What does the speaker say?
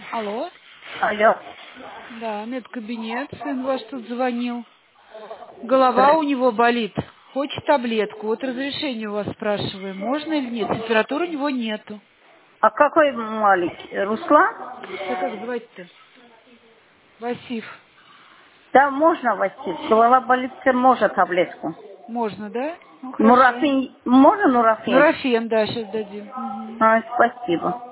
Алло. Алло. Да, медкабинет. Сын ваш тут звонил. Голова у него болит. Хочет таблетку. Вот разрешение у вас спрашиваем, можно или нет. Температуры у него нету. А какой маленький? Руслан? Да как звать-то? Васиф. Да, можно, Василий. Голова болит, можно таблетку. Можно, да? Ну, хорошо. Нурофен. Можно нурофен? Нурофен, да, сейчас дадим. Мгм. Спасибо.